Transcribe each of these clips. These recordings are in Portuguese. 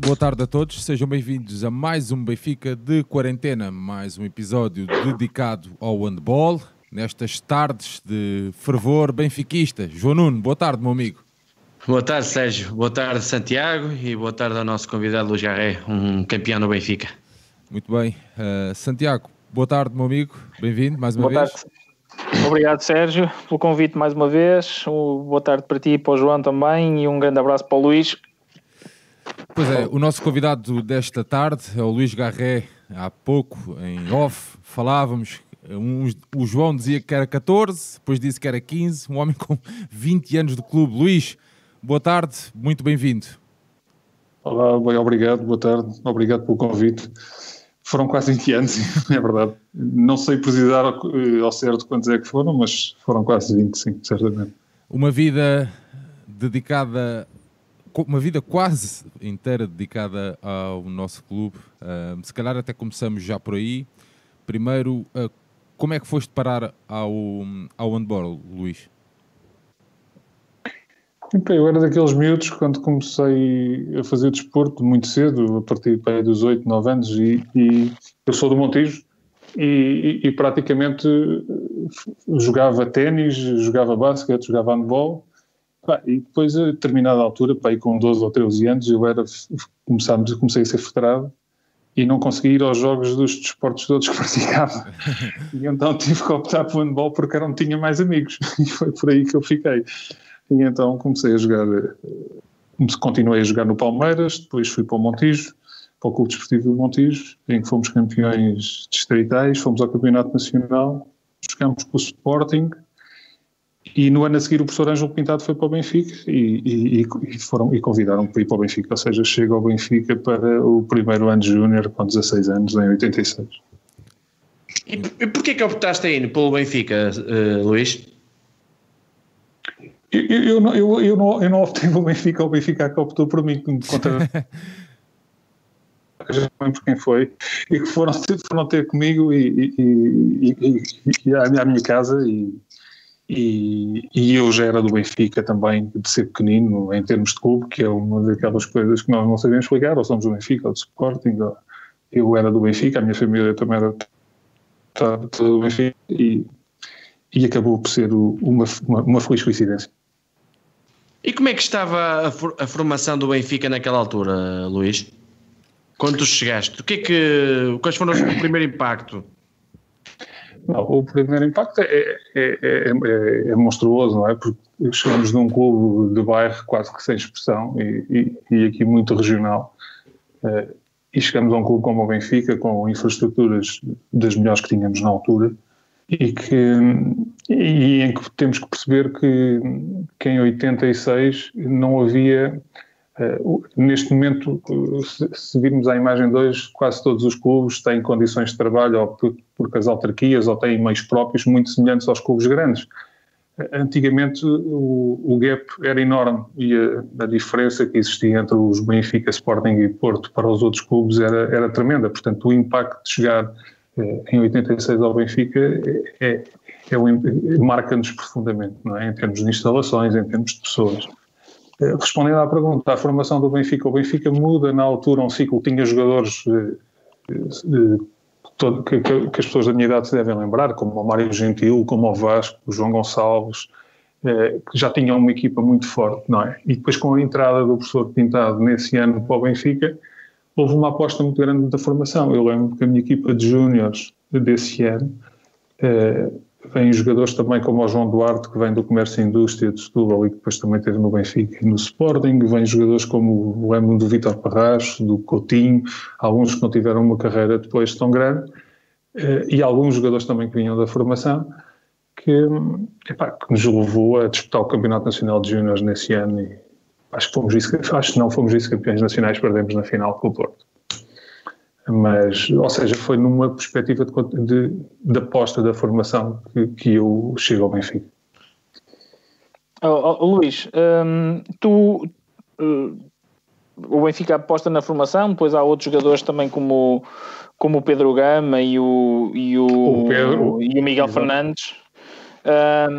Boa tarde a todos, sejam bem-vindos a mais um Benfica de quarentena, mais um episódio dedicado ao handball, nestas tardes de fervor benfiquista. João Nuno, boa tarde, meu amigo. Boa tarde, Sérgio, boa tarde, Santiago, e boa tarde ao nosso convidado Luís Garré, um campeão no Benfica. Muito bem, Santiago, boa tarde, meu amigo, bem-vindo mais uma vez. Boa tarde. Obrigado, Sérgio, pelo convite mais uma vez. Boa tarde para ti e para o João também, e um grande abraço para o Luís. Pois é, o nosso convidado desta tarde é o Luís Garré. Há pouco, em off, falávamos, o João dizia que era 14, depois disse que era 15, um homem com 20 anos de clube. Luís, boa tarde, muito bem-vindo. Olá, bem, obrigado, boa tarde, obrigado pelo convite. Foram quase 20 anos, é verdade. Não sei precisar ao certo quantos é que foram, mas foram quase 20, sim, certamente. Uma vida dedicada... Uma vida quase inteira dedicada ao nosso clube. Se calhar até começamos já por aí. Primeiro, como é que foste parar ao handball, Luís? Eu era daqueles miúdos quando comecei a fazer desporto muito cedo, a partir dos 8, 9 anos, e eu sou do Montijo e praticamente jogava ténis, jogava basquete, jogava handball. E depois, a determinada altura, com 12 ou 13 anos, comecei a ser frustrado e não consegui ir aos jogos dos desportos todos que praticava. E então tive que optar pelo handball porque era onde tinha mais amigos. E foi por aí que eu fiquei. E então comecei a jogar, continuei a jogar no Palmeiras, depois fui para o Montijo, para o Clube Desportivo do Montijo, em que fomos campeões distritais, fomos ao Campeonato Nacional, jogámos com o Sporting. E no ano a seguir o professor Ângelo Pintado foi para o Benfica e convidaram-me para ir para o Benfica, ou seja, chego ao Benfica para o primeiro ano de júnior com 16 anos, em 86. E porquê que optaste aí pelo Benfica, Luís? Eu não optei pelo Benfica, o Benfica que optou por mim, contra por quem foi, e que foram ter comigo à minha casa e eu já era do Benfica também, de ser pequenino, em termos de clube, que é uma daquelas coisas que nós não sabemos explicar, ou somos do Benfica, ou do Sporting, eu era do Benfica, a minha família também era do Benfica, e acabou por ser uma feliz coincidência. E como é que estava a formação do Benfica naquela altura, Luís? Quando tu chegaste, quais foram o primeiro impacto? Não, o primeiro impacto é monstruoso, não é? Porque chegamos de um clube de bairro quase que sem expressão e aqui muito regional, e chegamos a um clube como o Benfica, com infraestruturas das melhores que tínhamos na altura, e em que temos que perceber que em 86 não havia... neste momento, se virmos a imagem de hoje, quase todos os clubes têm condições de trabalho, ou porque as autarquias, ou têm meios próprios muito semelhantes aos clubes grandes. Antigamente o gap era enorme e a diferença que existia entre os Benfica, Sporting e Porto para os outros clubes era tremenda. Portanto, o impacto de chegar em 86 ao Benfica marca-nos profundamente, não é? Em termos de instalações, em termos de pessoas. Respondendo à pergunta, a formação do Benfica, o Benfica muda na altura um ciclo, tinha jogadores que as pessoas da minha idade se devem lembrar, como o Mário Gentil, como o Vasco, o João Gonçalves, que já tinham uma equipa muito forte, não é? E depois, com a entrada do professor Pintado nesse ano para o Benfica, houve uma aposta muito grande da formação. Eu lembro que a minha equipa de júniores desse ano vêm jogadores também como o João Duarte, que vem do Comércio e Indústria de Setúbal e que depois também esteve no Benfica e no Sporting. Vêm jogadores como lembro do Vítor Parras, do Coutinho, alguns que não tiveram uma carreira depois tão grande, e alguns jogadores também que vinham da formação, que nos levou a disputar o Campeonato Nacional de Júniores nesse ano, e acho que não fomos vice-campeões nacionais, perdemos na final com o Porto. Mas, ou seja, foi numa perspectiva de aposta da formação que eu chego ao Benfica. Luís, o Benfica aposta na formação, depois há outros jogadores também como o Pedro Gama e o Miguel Fernandes.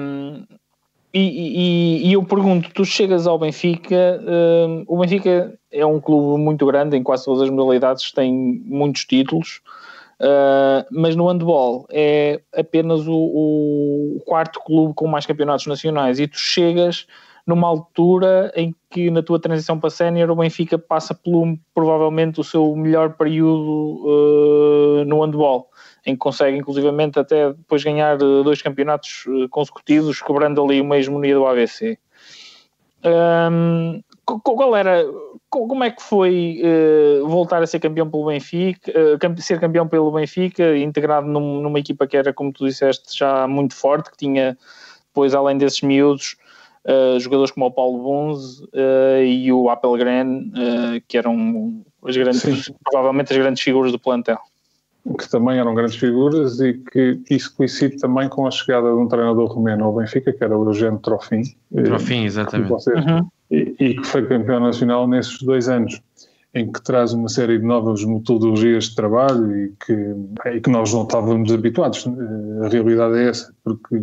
E eu pergunto, tu chegas ao Benfica, o Benfica é um clube muito grande, em quase todas as modalidades tem muitos títulos, mas no handball é apenas o quarto clube com mais campeonatos nacionais, e tu chegas numa altura em que na tua transição para sénior o Benfica passa pelo provavelmente o seu melhor período no handball, em que consegue inclusivamente até depois ganhar 2 campeonatos consecutivos, quebrando ali uma hegemonia do ABC. Como é que foi voltar a ser campeão pelo Benfica, ser campeão pelo Benfica, integrado numa equipa que era, como tu disseste, já muito forte, que tinha depois, além desses miúdos, jogadores como o Paulo Bunze e o Apelgren, que eram provavelmente as grandes figuras do plantel. Que também eram grandes figuras, e que isso coincide também com a chegada de um treinador romeno ao Benfica, que era o Eugénio Trofim. Trofim, exatamente. E que foi campeão nacional nesses 2 anos, em que traz uma série de novas metodologias de trabalho e que nós não estávamos habituados. A realidade é essa, porque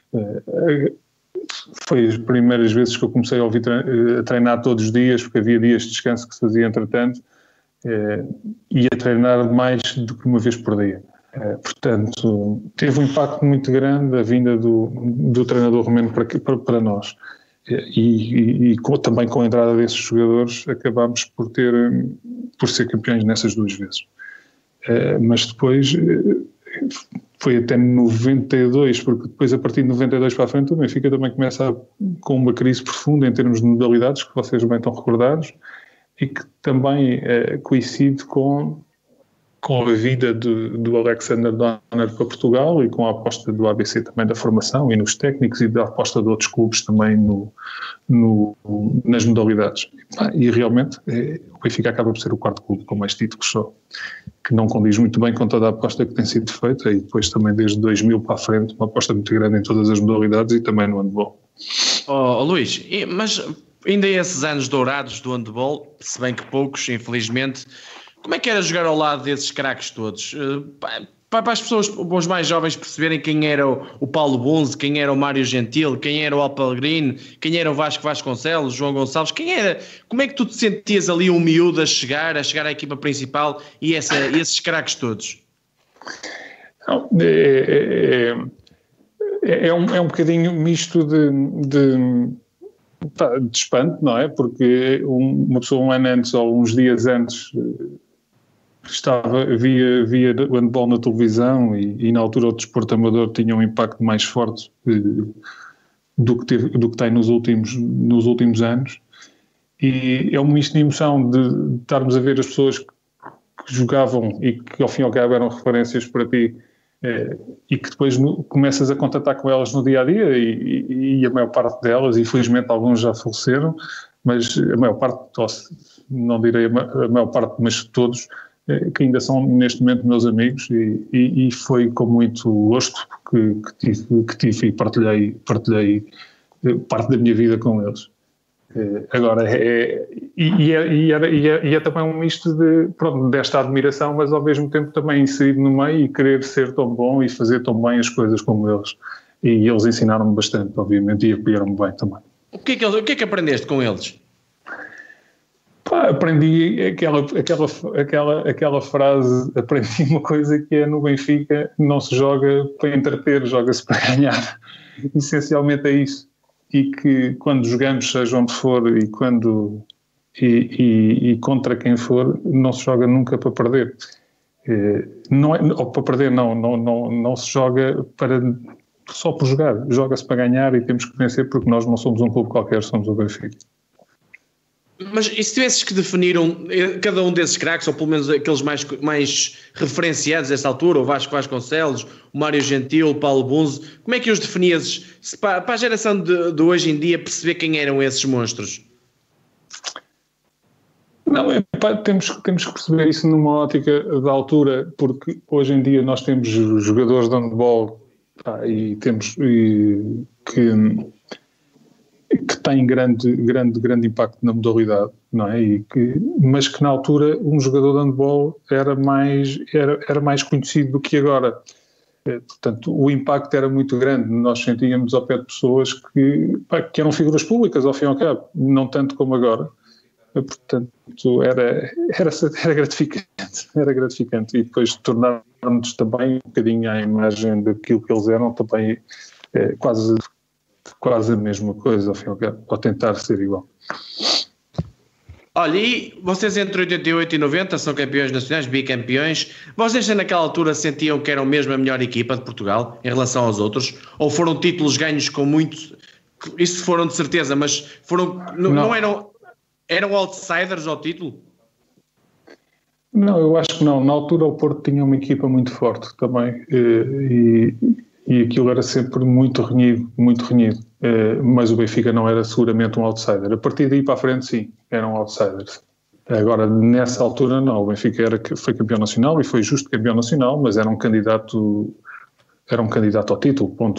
foi as primeiras vezes que eu comecei a treinar todos os dias, porque havia dias de descanso que se fazia entretanto, e a treinar mais do que uma vez por dia. Portanto, teve um impacto muito grande a vinda do treinador romeno para nós. Também com a entrada desses jogadores acabámos por ser campeões nessas 2 vezes. Mas depois foi até 92, porque depois a partir de 92 para a frente o Benfica também começa com uma crise profunda em termos de modalidades, que vocês bem estão recordados, e que também coincide com a vinda do Alexander Donner para Portugal, e com a aposta do ABC também da formação e nos técnicos, e da aposta de outros clubes também nas modalidades. E realmente o Benfica acaba por ser o 4º clube com mais títulos só, que não condiz muito bem com toda a aposta que tem sido feita, e depois também desde 2000 para a frente uma aposta muito grande em todas as modalidades e também no handball. Luís, mas ainda esses anos dourados do handball, se bem que poucos, infelizmente, como é que era jogar ao lado desses craques todos? Para as pessoas, os mais jovens, perceberem quem era o Paulo Bunze, quem era o Mário Gentil, quem era o Apelgren, quem era o Vasco Vasconcelos, João Gonçalves, quem era? Como é que tu te sentias ali um miúdo a chegar à equipa principal e esses craques todos? É um bocadinho misto de espanto, não é? Porque uma pessoa um ano antes ou uns dias antes via o handball na televisão, e na altura o desporto amador tinha um impacto mais forte do que tem nos últimos anos, e é um misto de emoção de estarmos a ver as pessoas que jogavam e que ao fim e ao cabo eram referências para ti, e que depois começas a contatar com elas no dia-a-dia, e a maior parte delas, infelizmente alguns já faleceram, mas a maior parte, não direi a maior parte, mas todos, que ainda são neste momento meus amigos, e foi com muito gosto que tive e partilhei parte da minha vida com eles. Agora, é também um misto desta admiração, mas ao mesmo tempo também inserido no meio e querer ser tão bom e fazer tão bem as coisas como eles. E eles ensinaram-me bastante, obviamente, e apoiaram-me bem também. O que é que aprendeste com eles? Aprendi aquela frase, aprendi uma coisa que é: no Benfica não se joga para entreter, joga-se para ganhar. Essencialmente é isso. E que quando jogamos, seja onde for e contra quem for, não se joga nunca para perder. Ou para perder não se joga só por jogar, joga-se para ganhar, e temos que vencer, porque nós não somos um clube qualquer, somos o Benfica. Mas e se tivesses que definir cada um desses craques, ou pelo menos aqueles mais referenciados nessa altura, o Vasco Vasconcelos, o Mário Gentil, o Paulo Bunze, como é que os definias para a geração de hoje em dia perceber quem eram esses monstros? Não, temos que perceber isso numa ótica da altura, porque hoje em dia nós temos jogadores de handball e temos que têm grande impacto na modalidade, não é? Mas que na altura um jogador de handball era mais conhecido do que agora. Portanto, o impacto era muito grande. Nós sentíamos ao pé de pessoas que eram figuras públicas, ao fim e ao cabo, não tanto como agora, portanto era gratificante, e depois tornarmos também um bocadinho à imagem daquilo que eles eram, também quase a mesma coisa, ao fim e ao cabo, ou tentar ser igual. Olha, e vocês entre 88 e 90 são campeões nacionais, bicampeões. Vocês naquela altura sentiam que eram mesmo a melhor equipa de Portugal em relação aos outros? Ou foram títulos ganhos com muito... Isso foram de certeza, mas não eram outsiders ao título? Não, eu acho que não. Na altura o Porto tinha uma equipa muito forte também, e aquilo era sempre muito renhido, mas o Benfica não era seguramente um outsider. A partir daí para a frente, sim, eram outsiders. Agora, nessa altura, não. O Benfica foi campeão nacional e foi justo campeão nacional, mas era um candidato ao título, ponto.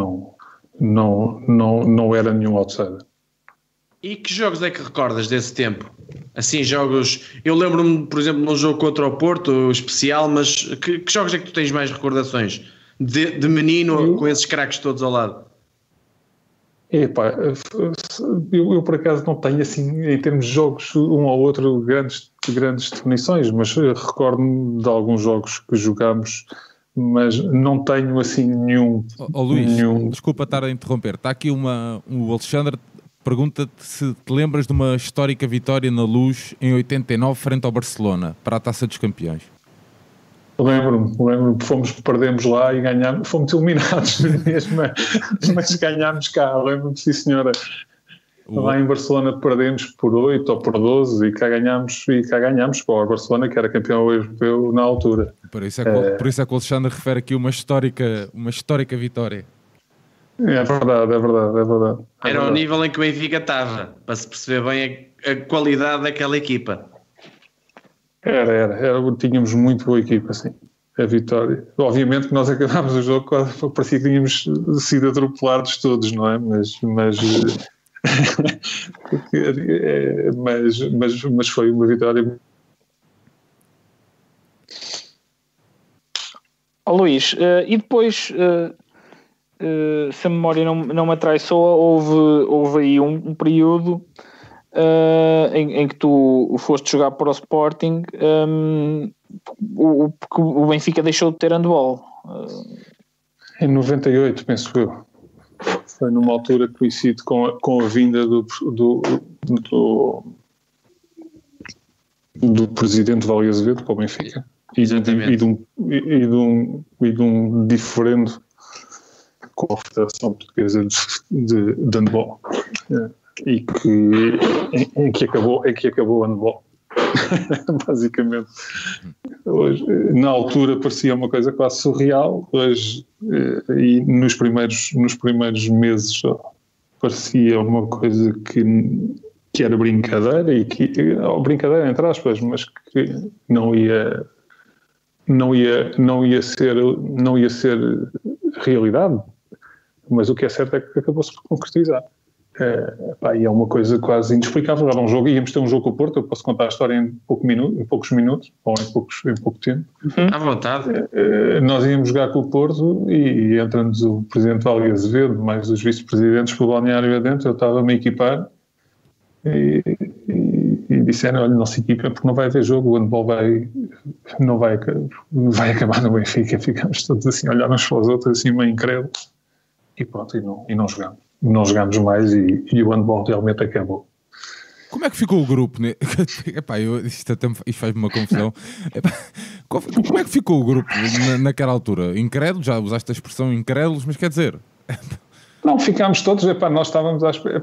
Não era nenhum outsider. E que jogos é que recordas desse tempo? Assim, jogos... Eu lembro-me, por exemplo, num jogo contra o Porto, especial, mas que jogos é que tu tens mais recordações? De menino, com esses craques todos ao lado? Epá, eu por acaso não tenho assim, em termos de jogos, um ou outro grandes definições, mas recordo-me de alguns jogos que jogámos, mas não tenho assim nenhum... Luís, desculpa estar a interromper, está aqui o Alexandre pergunta-te se te lembras de uma histórica vitória na Luz em 89 frente ao Barcelona, para a Taça dos Campeões. Lembro-me, perdemos lá e ganhámos, fomos eliminados mesmo, mas ganhámos cá, lembro-me, sim senhora. Lá em Barcelona perdemos por 8 ou por 12 e cá ganhámos para o Barcelona, que era campeão europeu na altura. Por isso é que o Alexandre refere aqui uma histórica vitória. É verdade. Era o nível em que o Benfica estava, para se perceber bem a qualidade daquela equipa. Tínhamos muito boa equipa, sim, a vitória. Obviamente que nós acabámos o jogo, parecia que tínhamos sido atropelados todos, não é? Mas foi uma vitória. Luís, e depois, se a memória não me atraiçoa, houve aí um período... em que tu foste jogar para o Sporting, porque o Benfica deixou de ter handball. Em 98, penso eu. Foi numa altura que coincide com a vinda do presidente Vale Azevedo para o Benfica e de um diferendo com a Federação Portuguesa de Handball. E em que acabou o handball. Basicamente. Hoje, na altura parecia uma coisa quase surreal, hoje, e nos primeiros meses parecia uma coisa que era brincadeira, brincadeira entre aspas, mas que não ia ser realidade. Mas o que é certo é que acabou-se por concretizar. E é uma coisa quase inexplicável. Era um jogo, íamos ter um jogo com o Porto, eu posso contar a história em poucos minutos, ou em pouco tempo. À vontade. Nós íamos jogar com o Porto e entra-nos o presidente Vale Azevedo, mais os vice-presidentes pelo balneário adentro. Eu estava-me a equipar e disseram: olha, nossa equipa, porque não vai haver jogo, o handball vai acabar no Benfica. Ficámos todos assim, olhar uns para os outros, assim, meio incrédulos, e pronto, e não jogámos. Não jogámos mais e o handball realmente acabou. Como é que ficou o grupo? Isto faz-me uma confusão. Como é que ficou o grupo naquela altura? Incrédulos? Já usaste a expressão incrédulos, mas quer dizer... Não, ficámos todos... nós estávamos à espera...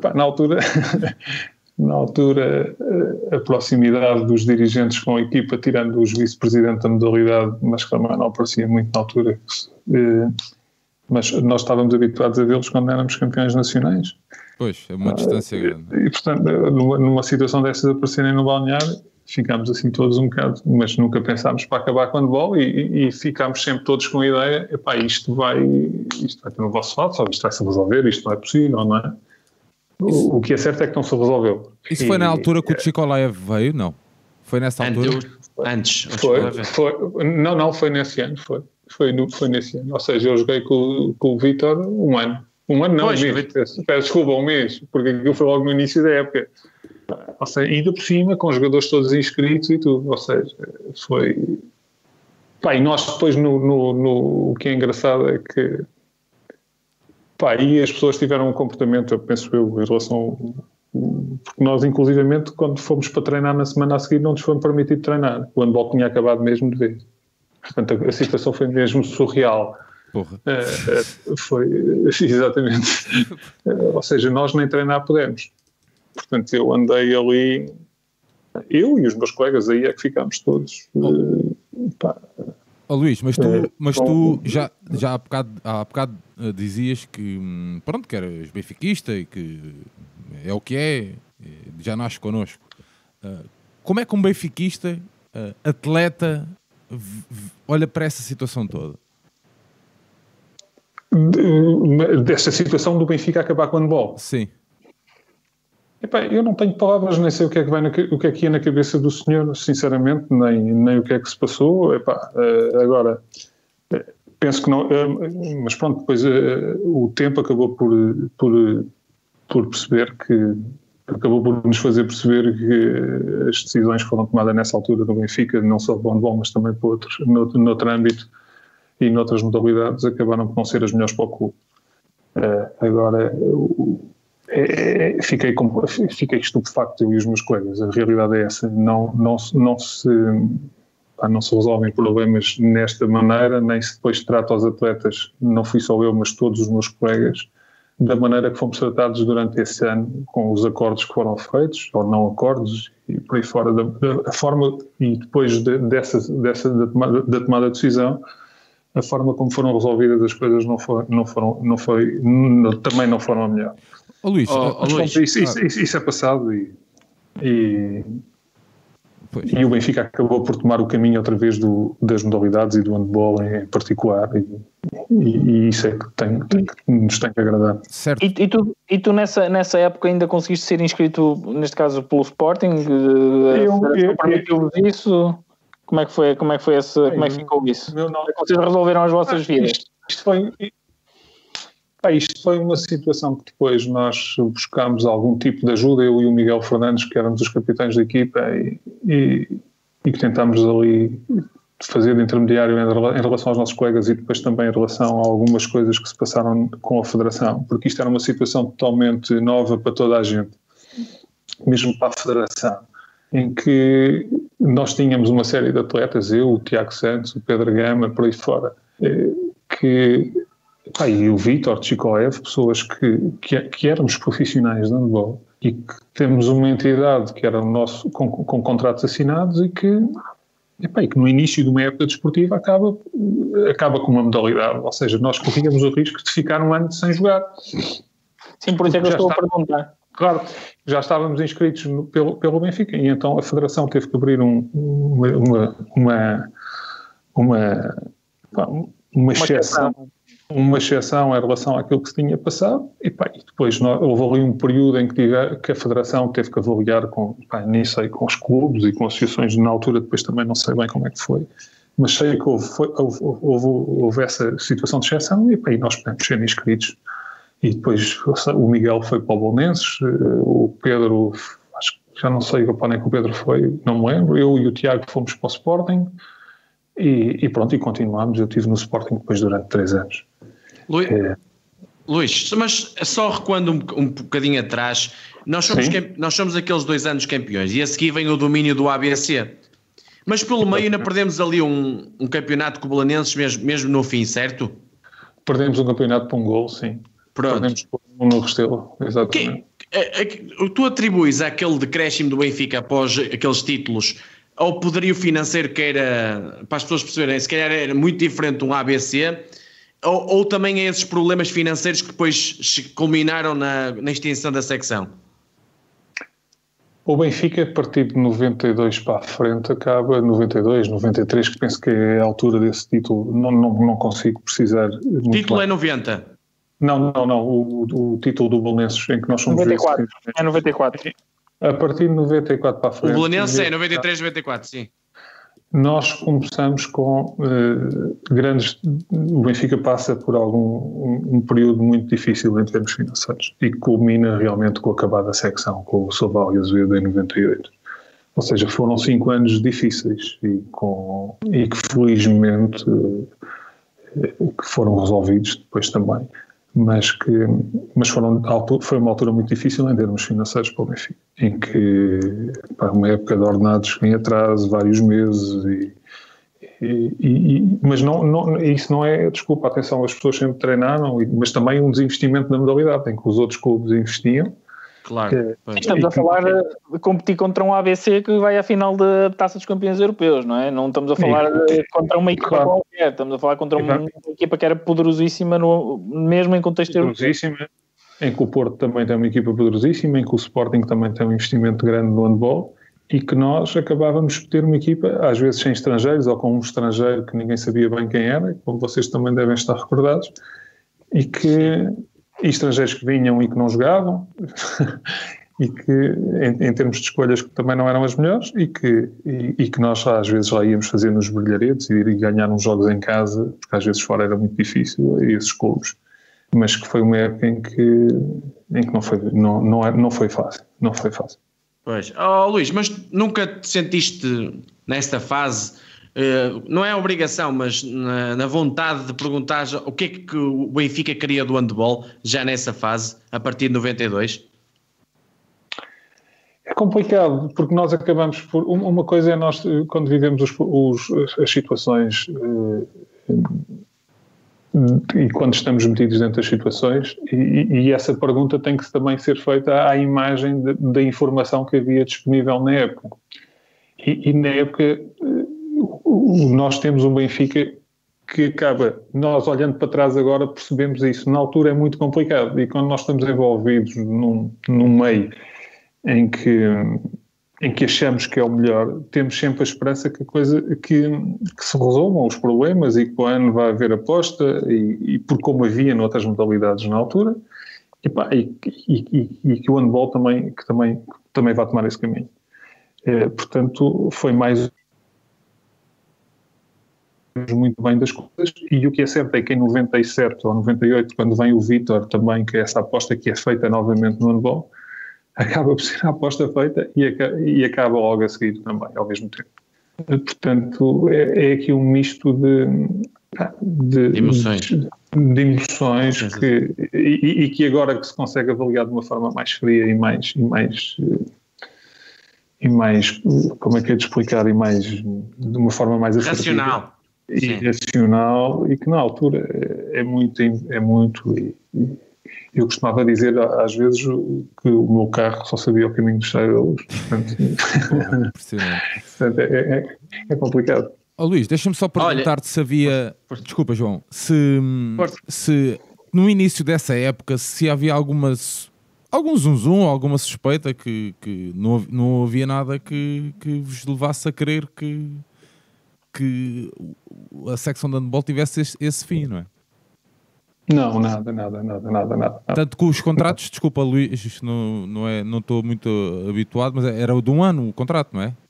Na altura, a proximidade dos dirigentes com a equipa, tirando os vice-presidentes da modalidade, mas que também não aparecia muito na altura... Mas nós estávamos habituados a vê-los quando éramos campeões nacionais. Pois, é uma distância grande. E, portanto, numa situação dessas aparecerem no balneário, ficámos assim todos um bocado, mas nunca pensámos para acabar com o handball e ficámos sempre todos com a ideia, isto vai ter no vosso lado, só isto vai se resolver, isto não é possível, não é? O que é certo é que não se resolveu. Isso foi na altura que o Tchikolaev veio, não? Foi nessa altura? Antes. Não, foi nesse ano, Foi nesse ano. Ou seja, eu joguei com o Vítor um ano. Um ano não, um mês. Peço desculpa, um mês, porque aquilo foi logo no início da época. Ou seja, ainda por cima, com os jogadores todos inscritos e tudo. Ou seja, foi... Pá, e nós depois, o que é engraçado é que... Pá, e as pessoas tiveram um comportamento, eu penso em relação... Porque nós, inclusivamente, quando fomos para treinar na semana a seguir, não nos foi permitido treinar. O handball tinha acabado mesmo de vez. Portanto, a situação foi mesmo surreal. Porra. Foi, exatamente. Ou seja, nós nem treinar pudemos. Portanto, eu andei ali... Eu e os meus colegas aí é que ficámos todos... Luís, mas tu já há bocado dizias que pronto, que eras benfiquista e que é o que é, já nasce connosco. Como é que um benfiquista, atleta, olha para essa situação toda? Desta situação do Benfica acabar com o handball? Sim. Epá, eu não tenho palavras, nem sei o que é que ia na cabeça do senhor, sinceramente, nem o que é que se passou. Epá, agora, penso que não, mas pronto, depois o tempo acabou por perceber que, acabou por nos fazer perceber que as decisões que foram tomadas nessa altura do Benfica, não só do handball, mas também por noutro âmbito e noutras modalidades, acabaram por não ser as melhores para o clube. Agora, fiquei estupefacto, eu e os meus colegas. A realidade é essa. Não se resolvem problemas nesta maneira, nem se depois trata aos atletas, não fui só eu, mas todos os meus colegas, da maneira que fomos tratados durante esse ano, com os acordos que foram feitos, ou não acordos, e por aí fora, da forma, e depois da tomada de decisão, a forma como foram resolvidas as coisas também não foram a melhor. Luís, Luís, isso é passado e o Benfica acabou por tomar o caminho outra vez das modalidades e do handball em particular, e isso é que nos tem que agradar. Certo. E tu nessa época ainda conseguiste ser inscrito, neste caso pelo Sporting? Permitiu-vos isso? Como é que ficou isso? Vocês resolveram as vossas vidas? Isto foi uma situação que depois nós buscámos algum tipo de ajuda, eu e o Miguel Fernandes, que éramos os capitães da equipa, e que tentámos ali fazer de intermediário em relação aos nossos colegas e depois também em relação a algumas coisas que se passaram com a Federação, porque isto era uma situação totalmente nova para toda a gente, mesmo para a Federação, em que nós tínhamos uma série de atletas, eu, o Tiago Santos, o Pedro Gama, por aí fora, e o Vítor Tchikoev, pessoas que éramos profissionais de handball e que temos uma entidade que era o nosso, com contratos assinados e que no início de uma época desportiva acaba com uma modalidade, ou seja, nós corríamos o risco de ficar um ano sem jogar. Sim, por isso é que eu estou a perguntar. Claro, já estávamos inscritos pelo Benfica e então a Federação teve que abrir uma exceção em relação àquilo que se tinha passado e depois houve ali um período em que a Federação teve que avaliar com os clubes e com associações na altura, depois também não sei bem como é que foi, mas sei que houve essa situação de exceção e nós podemos ser inscritos. E depois o Miguel foi para o Bolonenses, o Pedro, acho que já não sei para onde é que o Pedro foi, não me lembro, eu e o Tiago fomos para o Sporting e pronto, e continuámos. Eu estive no Sporting depois durante 3 anos. Luís, mas só recuando um bocadinho atrás, nós somos aqueles 2 anos campeões e a seguir vem o domínio do ABC. Mas pelo meio ainda perdemos ali um campeonato com o Belenenses mesmo no fim, certo? Perdemos um campeonato por um gol, sim. Pronto. Perdemos no Restelo, exatamente. Tu atribuis àquele decréscimo do Benfica após aqueles títulos ao poderio financeiro que era, para as pessoas perceberem, se calhar era muito diferente de um ABC, ou também a esses problemas financeiros que depois culminaram na extinção da secção? O Benfica, a partir de 92 para a frente, acaba 92, 93, que penso que é a altura desse título, não consigo precisar. O título é 90? Não, o título do Belenenses em que nós somos 94, é 94. A partir de 94 para a frente. O Belenenses é 93, 94, sim. nós começamos com grandes... O Benfica passa por um período muito difícil em termos financeiros e culmina realmente com a acabada secção, com o Soval e Azevedo em 98. Ou seja, foram 5 anos difíceis e que felizmente que foram resolvidos depois também, mas foi uma altura muito difícil em termos financeiros para o Benfica, em que uma época de ordenados em atraso, vários meses, mas isso não é desculpa, atenção, as pessoas sempre treinaram, mas também um desinvestimento na modalidade, em que os outros clubes investiam. Claro. Estamos a falar de competir contra um ABC que vai à final da Taça dos Campeões Europeus, não é? Não estamos a falar contra uma equipa qualquer, estamos a falar contra uma equipa que era poderosíssima, mesmo em contexto europeu. Em que o Porto também tem uma equipa poderosíssima, em que o Sporting também tem um investimento grande no handball, e que nós acabávamos de ter uma equipa, às vezes sem estrangeiros, ou com um estrangeiro que ninguém sabia bem quem era, como vocês também devem estar recordados, e estrangeiros que vinham e que não jogavam, e que em termos de escolhas que também não eram as melhores, e que nós às vezes lá íamos fazer nos brilharetes e ganhar uns jogos em casa, porque às vezes fora era muito difícil, a esses clubes, mas que foi uma época em que não foi fácil. Pois. Luís, mas nunca te sentiste nesta fase, não é obrigação, mas na vontade de perguntar o que é que o Benfica queria do handball já nessa fase, a partir de 92? É complicado, porque nós acabamos por... Uma coisa é nós, quando vivemos as situações e quando estamos metidos dentro das situações, e essa pergunta tem que também ser feita à imagem da informação que havia disponível na época. E na época nós temos um Benfica que acaba, nós olhando para trás agora percebemos isso, na altura é muito complicado, e quando nós estamos envolvidos num meio em que achamos que é o melhor, temos sempre a esperança que se resolvam os problemas e que para o ano vai haver aposta, e por como havia noutras modalidades na altura, e que o handball também vai tomar esse caminho. Portanto, foi mais muito bem das coisas, e o que é certo é que em 97 ou 98, quando vem o Vítor também, que é essa aposta que é feita novamente no handball, acaba por ser a aposta feita e acaba logo a seguir também, ao mesmo tempo. Portanto, é aqui um misto de emoções, que agora que se consegue avaliar de uma forma mais fria e mais como é que é de explicar, de uma forma mais racional. Racional, e que na altura é muito eu costumava dizer às vezes que o meu carro só sabia o caminho dos Saidelos, portanto é complicado. Luís, deixa-me só perguntar-te se havia... Desculpa, João. Se no início dessa época, se havia algum zum, alguma suspeita que não havia nada que vos levasse a crer que a secção de handball tivesse esse fim, não é? Não, nada. Tanto que os contratos, desculpa Luís, não estou muito habituado, mas era o de um ano o contrato, não é?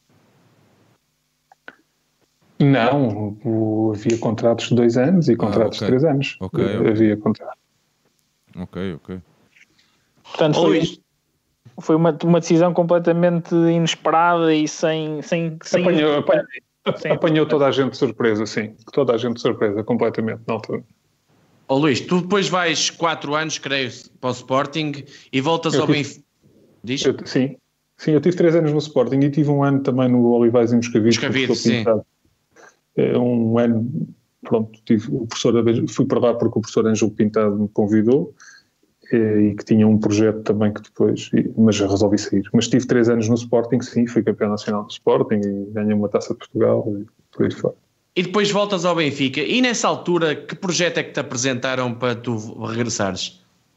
Não, havia contratos de 2 anos e contratos de 3 anos. Havia contrato. Ok. Portanto, foi uma decisão completamente inesperada e sem apanhou toda a gente de surpresa, sim. Toda a gente de surpresa, completamente, na altura. Luís, tu depois vais 4 anos, creio, para o Sporting e voltas ao Benfica. Diz? Sim, eu tive 3 anos no Sporting e tive um ano também no Olivais e Moscavide. Sim. Um ano, pronto, fui para lá porque o professor Ângelo Pintado me convidou, e que tinha um projeto também que depois, mas já resolvi sair. Mas tive 3 anos no Sporting, sim, fui campeão nacional do Sporting e ganhei uma Taça de Portugal e por aí fora. E depois voltas ao Benfica. E nessa altura, que projeto é que te apresentaram para tu regressares?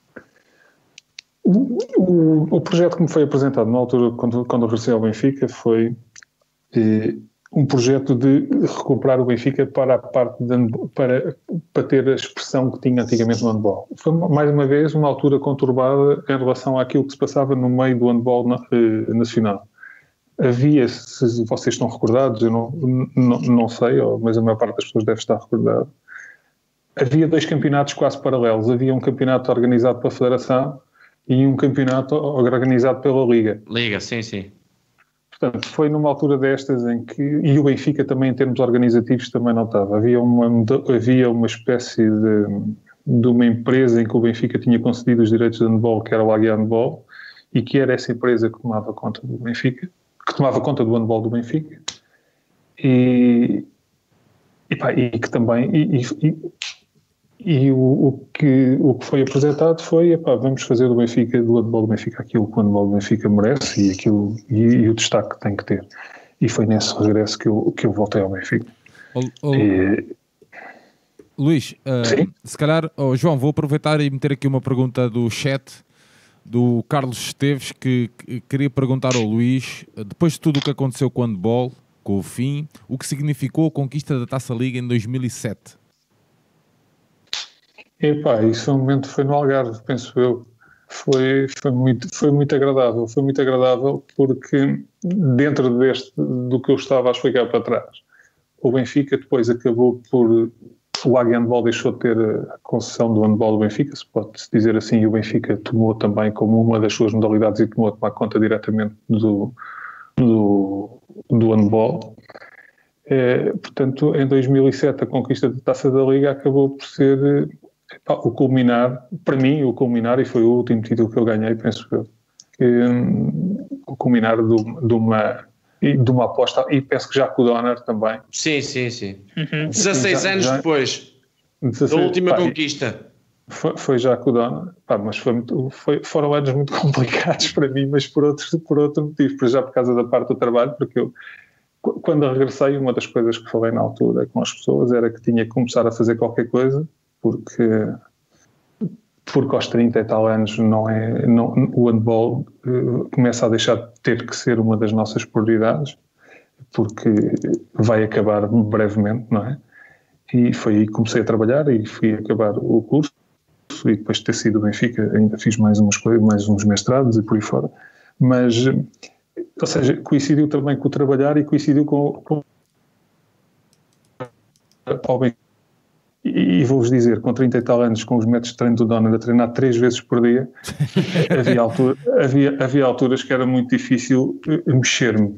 O projeto que me foi apresentado na altura, quando regressei ao Benfica, foi um projeto de recuperar o Benfica para a parte para ter a expressão que tinha antigamente no handball. Foi, mais uma vez, uma altura conturbada em relação àquilo que se passava no meio do handball nacional. havia, se vocês estão recordados, eu não sei, mas a maior parte das pessoas deve estar recordada, havia 2 campeonatos quase paralelos. Havia um campeonato organizado pela Federação e um campeonato organizado pela Liga. Liga, sim. Portanto, foi numa altura destas em que... E o Benfica também, em termos organizativos, também não estava. Havia uma espécie de uma empresa em que o Benfica tinha concedido os direitos de handball, que era o Águia Handball, e que era essa empresa que tomava conta do Benfica, que tomava conta do handball do Benfica, e que também... o que foi apresentado foi, vamos fazer do handball do Benfica aquilo que o handball do Benfica merece e o destaque que tem que ter. E foi nesse regresso que eu voltei ao Benfica. Luís, se calhar, João, vou aproveitar e meter aqui uma pergunta do chat do Carlos Esteves, que queria perguntar ao Luís, depois de tudo o que aconteceu com o handball, com o fim, o que significou a conquista da Taça Liga em 2007? Isso foi no Algarve, penso eu. Foi muito agradável. Foi muito agradável porque, dentro do que eu estava a explicar para trás, o Benfica depois acabou por... O Águia Handball deixou de ter a concessão do handball do Benfica, se pode-se dizer assim, e o Benfica tomou também como uma das suas modalidades e tomou a tomar conta diretamente do handball. Portanto, em 2007 a conquista da Taça da Liga acabou por ser... o culminar, para mim, e foi o último título que eu ganhei, penso eu, o culminar de uma aposta, e penso que já com o Donner também. Sim. 16 anos depois da última conquista. Foi já com o Donner, mas foram anos muito complicados para mim, mas por outro motivo, já por causa da parte do trabalho, porque eu, quando regressei, uma das coisas que falei na altura com as pessoas era que tinha que começar a fazer qualquer coisa, porque aos 30 e tal anos o handball começa a deixar de ter que ser uma das nossas prioridades, porque vai acabar brevemente, não é? E foi aí que comecei a trabalhar e fui acabar o curso, e depois de ter sido Benfica ainda fiz mais uns mestrados e por aí fora, mas, ou seja, coincidiu também com o trabalhar e coincidiu com o Benfica. E vou-vos dizer, com 30 e tal anos, com os métodos de treino do Donner, a treinar 3 vezes por dia, havia alturas que era muito difícil mexer-me.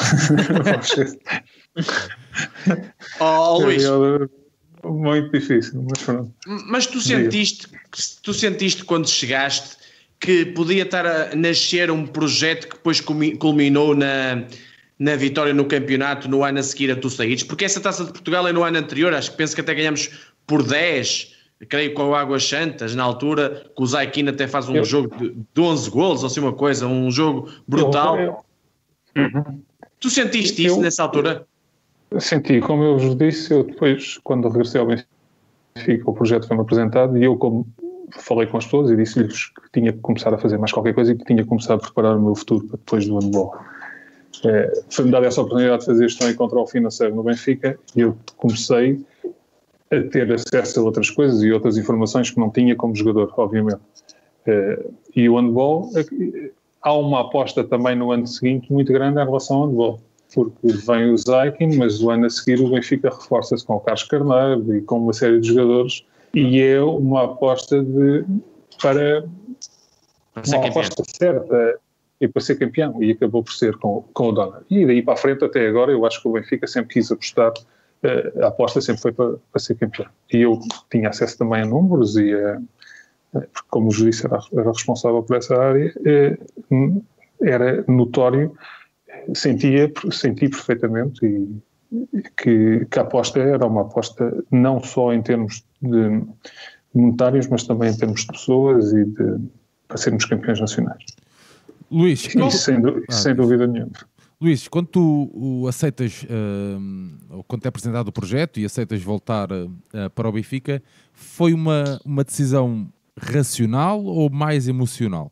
Luís, muito difícil, mas pronto. Mas tu sentiste quando chegaste que podia estar a nascer um projeto que depois culminou na vitória no campeonato no ano a seguir a tu saíres? Porque essa Taça de Portugal é no ano anterior, penso que até ganhamos por 10, creio, com o Águas Santas, na altura, que o Zaiquina até faz um jogo de 11 golos, ou assim uma coisa, um jogo brutal. Tu sentiste isso nessa altura? Senti, como eu vos disse, eu depois, quando regressei ao Benfica, o projeto foi-me apresentado e eu, como falei com as pessoas e disse-lhes que tinha que começar a fazer mais qualquer coisa e que tinha que começar a preparar o meu futuro para depois do handball. Foi-me dada essa oportunidade de fazer gestão e controle financeiro no Benfica e eu comecei a ter acesso a outras coisas e outras informações que não tinha como jogador, obviamente. E o handball, há uma aposta também no ano seguinte muito grande em relação ao handball, porque vem o Zaikin, mas o ano a seguir o Benfica reforça-se com o Carlos Carneiro e com uma série de jogadores e é uma aposta para uma aposta certa e para ser campeão, e acabou por ser com o Donner. E daí para a frente até agora eu acho que o Benfica sempre quis apostar, a aposta sempre foi para ser campeão. E eu tinha acesso também a números e porque, como vos disse, era responsável por essa área, era notório, senti perfeitamente que a aposta era uma aposta não só em termos de monetários, mas também em termos de pessoas e para sermos campeões nacionais. Luís, sem dúvida nenhuma. Luís, quando tu aceitas, ou quando é apresentado o projeto e aceitas voltar para o Benfica, foi uma decisão racional ou mais emocional?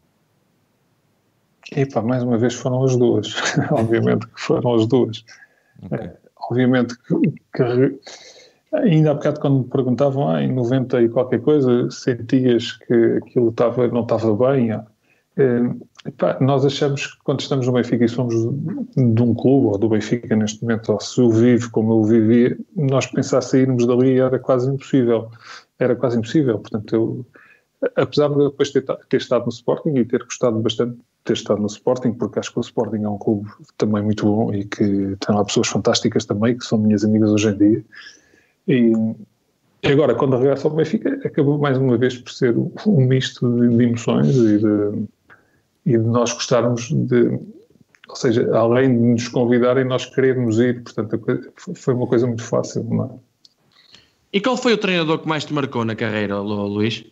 Mais uma vez foram as duas. Obviamente que foram as duas. Okay. Obviamente que ainda há bocado quando me perguntavam em 90 e qualquer coisa, sentias que aquilo não estava bem. Nós achamos que quando estamos no Benfica e somos de um clube, ou do Benfica neste momento, ou se eu vivo como eu vivia, nós pensar sairmos dali era quase impossível. Portanto, apesar de depois ter estado no Sporting e ter gostado bastante de ter estado no Sporting, porque acho que o Sporting é um clube também muito bom e que tem lá pessoas fantásticas também, que são minhas amigas hoje em dia. E agora, quando regresso ao Benfica, acabou mais uma vez por ser um misto de emoções e de nós gostarmos ou seja, além de nos convidarem, nós querermos ir, portanto, foi uma coisa muito fácil, não é? E qual foi o treinador que mais te marcou na carreira, Luís?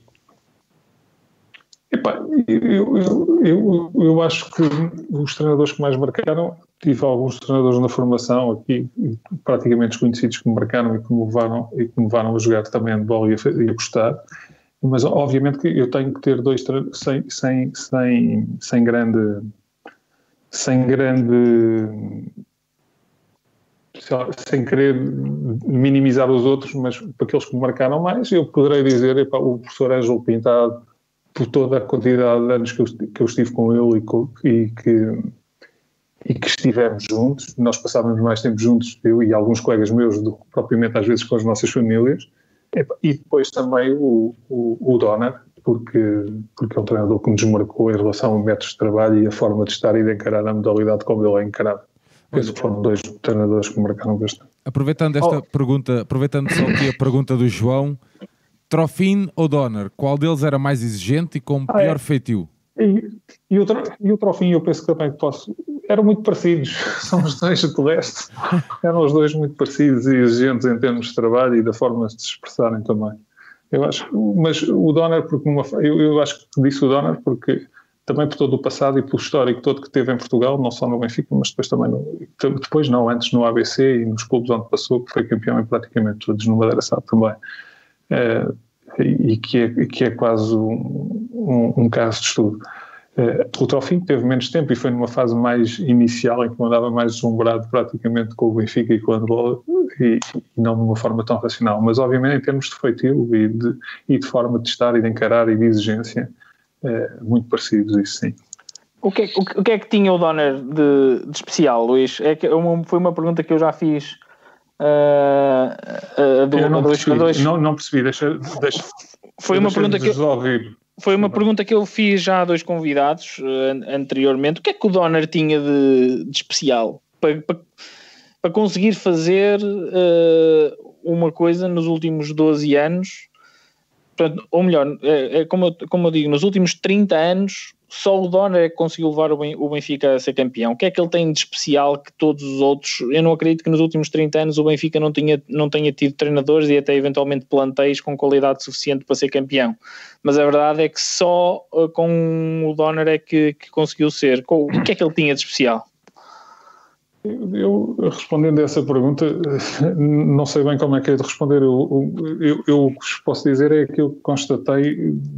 Eu acho que os treinadores que mais marcaram, tive alguns treinadores na formação aqui, praticamente desconhecidos, que me marcaram e que me levaram a jogar também handball e a gostar, mas obviamente que eu tenho que ter dois sem grande sem querer minimizar os outros, mas para aqueles que me marcaram mais, eu poderei dizer o professor Ângelo Pintado, por toda a quantidade de anos que eu estive com ele e que estivemos juntos. Nós passávamos mais tempo juntos, eu e alguns colegas meus, do que propriamente às vezes com as nossas famílias. E depois também o Donner, porque é um treinador que nos marcou em relação a métodos de trabalho e a forma de estar e de encarar a modalidade como ele é encarado. Penso que foram dois treinadores que me marcaram bastante. Aproveitando esta pergunta, aproveitando só aqui a pergunta do João, Trofim ou Donner, qual deles era mais exigente e com pior feitio? E o Trofim, eu penso que também eram muito parecidos, são os dois de resto, eram os dois muito parecidos e exigentes em termos de trabalho e da forma de se expressarem também. Eu acho, mas o Donner, eu acho que disse o Donner porque também por todo o passado e pelo histórico todo que teve em Portugal, não só no Benfica, mas depois também antes no ABC e nos clubes onde passou, que foi campeão em praticamente todos, no Madeira SAD também. E que é quase um caso de estudo. O Trofim teve menos tempo e foi numa fase mais inicial em que andava mais deslumbrado praticamente com o Benfica e com o handball e não de uma forma tão racional, mas obviamente em termos de feitio e de forma de estar e de encarar e de exigência, muito parecidos, isso sim. O que é que tinha o Donner de especial, Luís? Foi uma pergunta que eu já fiz não percebi, deixa foi uma pergunta que foi uma pergunta que eu fiz já a dois convidados anteriormente. O que é que o Donner tinha de especial para conseguir fazer uma coisa nos últimos 12 anos? Portanto, ou melhor, como eu digo, nos últimos 30 anos só o Donner é que conseguiu levar o Benfica a ser campeão. O que é que ele tem de especial que todos os outros? Eu não acredito que nos últimos 30 anos o Benfica não tenha tido treinadores e até eventualmente plantéis com qualidade suficiente para ser campeão. Mas a verdade é que só com o Donner é que conseguiu ser. O que é que ele tinha de especial? Eu respondendo a essa pergunta, não sei bem como é que é de responder. Eu o que vos posso dizer é aquilo que constatei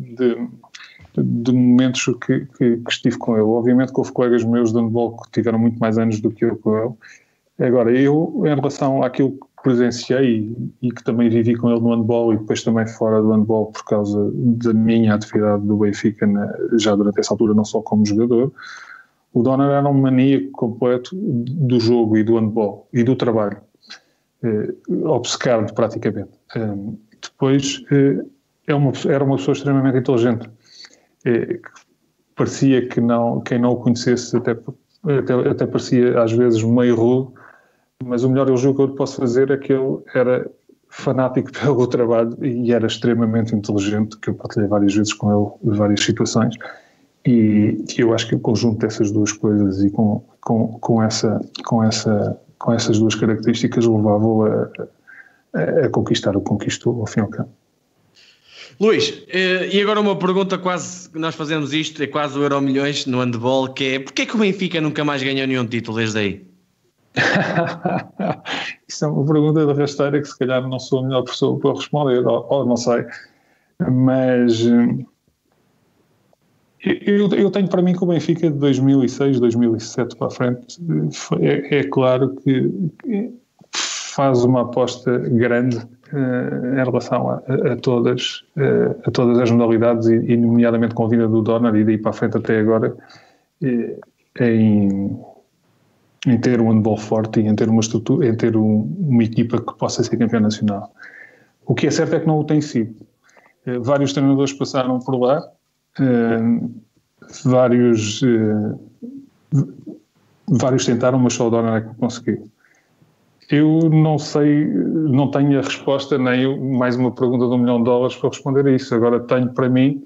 de momentos que estive com ele. Obviamente que houve colegas meus de handball que tiveram muito mais anos do que eu com ele. Agora, eu, em relação àquilo que presenciei e que também vivi com ele no handball e depois também fora do handball por causa da minha atividade do Benfica, já durante essa altura, não só como jogador, o Donner era um maníaco completo do jogo e do handball e do trabalho, obcecado praticamente. Depois, era uma pessoa extremamente inteligente. Parecia que quem não o conhecesse até parecia às vezes meio rude, mas o melhor elogio que eu posso fazer é que ele era fanático pelo trabalho e era extremamente inteligente, que eu partilhei várias vezes com ele em várias situações, e eu acho que o conjunto dessas duas coisas e com essas duas características levava-o a conquistar o que conquistou ao fim e ao cabo. Luís, e agora uma pergunta quase, nós fazemos isto, é quase o Euromilhões no handball, que é, porquê que o Benfica nunca mais ganhou nenhum título desde aí? Isso é uma pergunta de rasteira que se calhar não sou a melhor pessoa para responder, ou não sei, mas eu tenho para mim que o Benfica de 2006, 2007 para a frente é claro que faz uma aposta grande em relação a todas as modalidades e nomeadamente com a vinda do Donner e daí para a frente até agora, em ter um handball forte e em ter uma estrutura, em ter uma equipa que possa ser campeã nacional. O que é certo é que não o tem sido. Vários treinadores passaram por lá, vários tentaram, mas só o Donner é que conseguiu. Eu não sei, não tenho a resposta, nem mais uma pergunta de $1 milhão para responder a isso. Agora tenho para mim,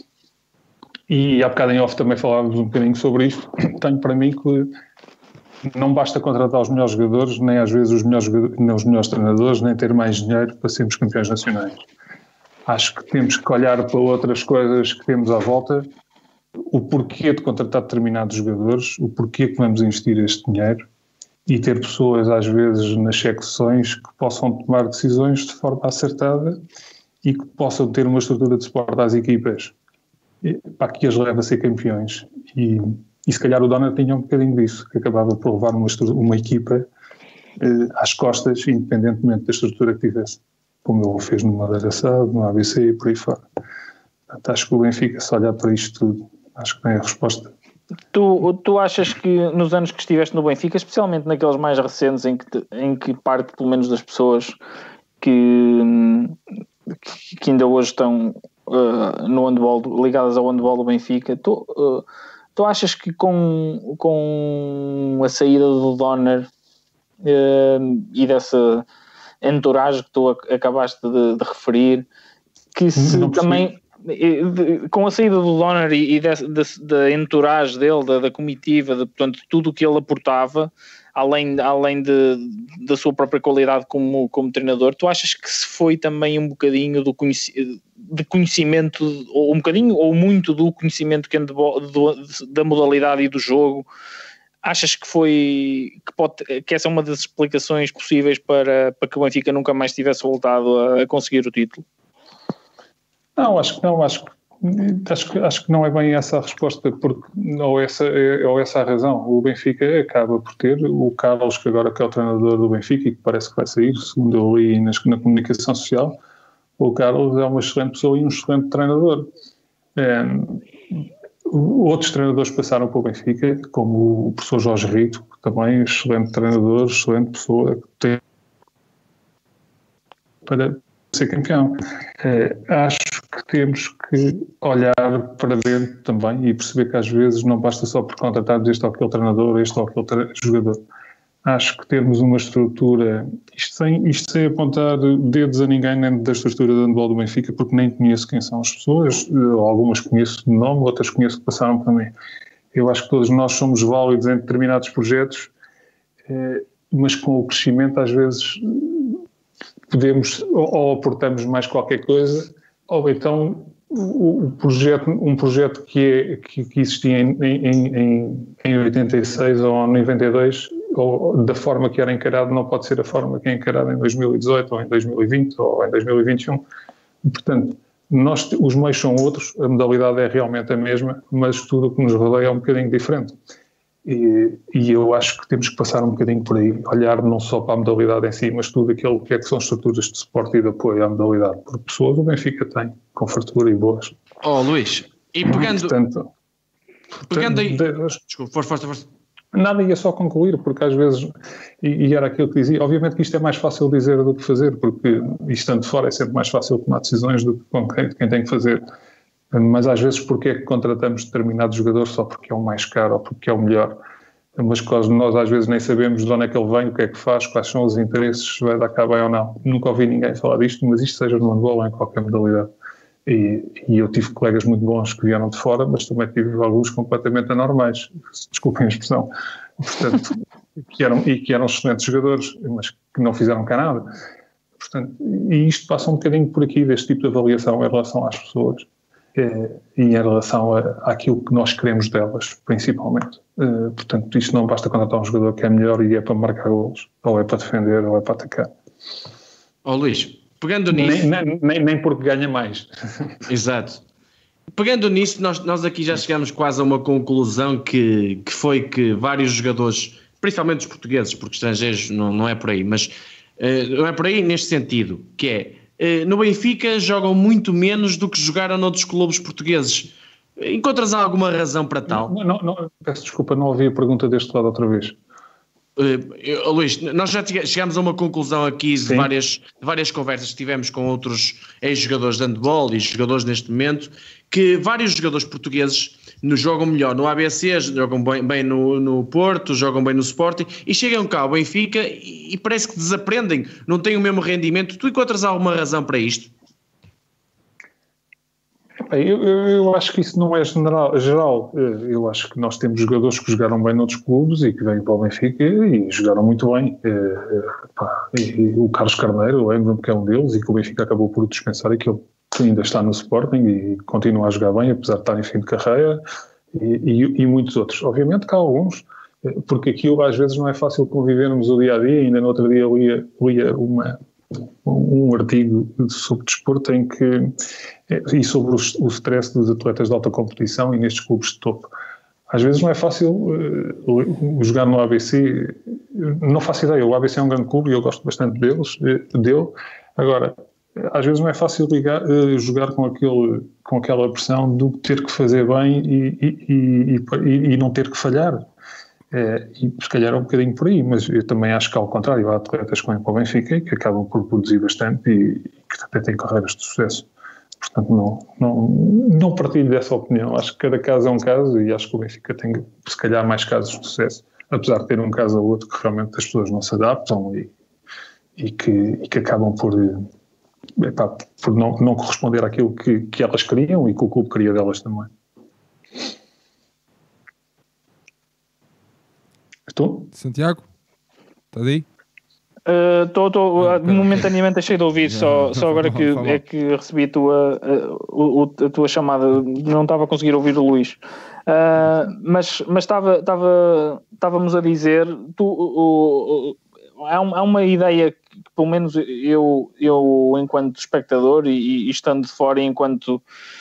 e há bocado em off também falávamos um bocadinho sobre isto, tenho para mim que não basta contratar os melhores jogadores, nem às vezes os melhores treinadores, nem ter mais dinheiro para sermos campeões nacionais. Acho que temos que olhar para outras coisas que temos à volta, o porquê de contratar determinados jogadores, o porquê que vamos investir este dinheiro, e ter pessoas, às vezes, nas secções que possam tomar decisões de forma acertada e que possam ter uma estrutura de suporte às equipas para que as leve a ser campeões. E se calhar o Donner tinha um bocadinho disso, que acabava por levar uma equipa às costas, independentemente da estrutura que tivesse, como ele fez no Madeira Sado, no ABC e por aí fora. Portanto, acho que o Benfica, se olhar para isto tudo, acho que tem a resposta. Tu achas que nos anos que estiveste no Benfica, especialmente naqueles mais recentes em que parte pelo menos das pessoas que ainda hoje estão no handball, ligadas ao handball do Benfica, tu achas que com a saída do Donner e dessa entourage que tu acabaste de referir, que se também... Com a saída do Donner e da entourage dele, da comitiva, portanto, tudo o que ele aportava, além da sua própria qualidade como treinador, tu achas que se foi também um bocadinho de conhecimento, ou um bocadinho ou muito do conhecimento da modalidade e do jogo? Achas que essa é uma das explicações possíveis para que o Benfica nunca mais tivesse voltado a conseguir o título? Não, acho que não é bem essa a resposta, ou essa a razão. O Benfica acaba por ter o Carlos, que agora é o treinador do Benfica e que parece que vai sair, segundo eu li na comunicação social. O Carlos é uma excelente pessoa e um excelente treinador. Outros treinadores passaram pelo Benfica, como o professor Jorge Rito, que também é um excelente treinador, excelente pessoa, que tem para ser campeão. Acho que temos que olhar para dentro também e perceber que às vezes não basta só por contratarmos este ou aquele treinador, este ou aquele jogador. Acho que termos uma estrutura, isto sem apontar dedos a ninguém nem da estrutura do handball do Benfica, porque nem conheço quem são as pessoas, algumas conheço de nome, outras conheço que passaram por mim. Eu acho que todos nós somos válidos em determinados projetos, mas com o crescimento às vezes podemos ou aportamos mais qualquer coisa, ou então um projeto que existia em 86 ou 92, ou da forma que era encarado, não pode ser a forma que é encarada em 2018 ou em 2020 ou em 2021. Portanto, os meios são outros, a modalidade é realmente a mesma, mas tudo o que nos rodeia é um bocadinho diferente. E eu acho que temos que passar um bocadinho por aí, olhar não só para a modalidade em si, mas tudo aquilo que são estruturas de suporte e de apoio à modalidade. Porque pessoas o Benfica tem, com fartura e boas. Luís, e pegando aí... Desculpa, força. Nada, ia só concluir, porque às vezes, e era aquilo que dizia, obviamente que isto é mais fácil dizer do que fazer, porque estando de fora é sempre mais fácil tomar decisões do que com quem tem que fazer. Mas às vezes porque é que contratamos determinado jogador só porque é o mais caro ou porque é o melhor? Mas nós às vezes nem sabemos de onde é que ele vem, o que é que faz, quais são os interesses, se vai dar cá bem ou não. Nunca ouvi ninguém falar disto, mas isto seja no handball ou em qualquer modalidade. E eu tive colegas muito bons que vieram de fora, mas também tive alguns completamente anormais, desculpem a expressão, portanto, que eram excelentes jogadores, mas que não fizeram cá nada. Portanto, e isto passa um bocadinho por aqui, deste tipo de avaliação em relação às pessoas. E em relação àquilo que nós queremos delas, principalmente. Portanto, isto não basta contratar um jogador que é melhor e é para marcar golos, ou é para defender, ou é para atacar. Luís, pegando nisso... Nem porque ganha mais. Exato. Pegando nisso, nós aqui já chegamos quase a uma conclusão que foi que vários jogadores, principalmente os portugueses, porque estrangeiros não é por aí, mas Não é por aí neste sentido, que é, no Benfica jogam muito menos do que jogaram noutros clubes portugueses. Encontras alguma razão para tal? Não, peço desculpa, não ouvi a pergunta deste lado outra vez. Luís, nós já chegámos a uma conclusão aqui de várias conversas que tivemos com outros ex-jogadores de handball e jogadores neste momento, que vários jogadores portugueses jogam melhor no ABC, jogam bem no Porto, jogam bem no Sporting e chegam cá ao Benfica e parece que desaprendem, não têm o mesmo rendimento. Tu encontras alguma razão para isto? Eu acho que isso não é geral. Eu acho que nós temos jogadores que jogaram bem noutros clubes e que vêm para o Benfica e jogaram muito bem. E o Carlos Carneiro, lembro-me que é um deles e que o Benfica acabou por dispensar e que ele ainda está no Sporting e continua a jogar bem, apesar de estar em fim de carreira, e muitos outros. Obviamente que há alguns, porque aquilo às vezes não é fácil convivermos o dia-a-dia. Ainda no outro dia lia um artigo sobre desporto e sobre o stress dos atletas de alta competição e nestes clubes de topo. Às vezes não é fácil jogar no ABC, não faço ideia, o ABC é um grande clube e eu gosto bastante dele. Agora, às vezes não é fácil jogar com aquela pressão de ter que fazer bem e não ter que falhar. E se calhar é um bocadinho por aí, mas eu também acho que ao contrário, há atletas que vêm para o Benfica que acabam por produzir bastante e que até têm carreiras de sucesso. Portanto, não partilho dessa opinião. Acho que cada caso é um caso e acho que o Benfica tem, se calhar, mais casos de sucesso, apesar de ter um caso ou outro que realmente as pessoas não se adaptam e que acabam por não corresponder àquilo que elas queriam e que o clube queria delas também. Estou? Santiago? Estás aí? Estou momentaneamente deixei de ouvir, só agora que recebi a tua chamada, não estava a conseguir ouvir o Luís, mas estávamos a dizer, há uma ideia que pelo menos eu enquanto espectador e estando de fora enquanto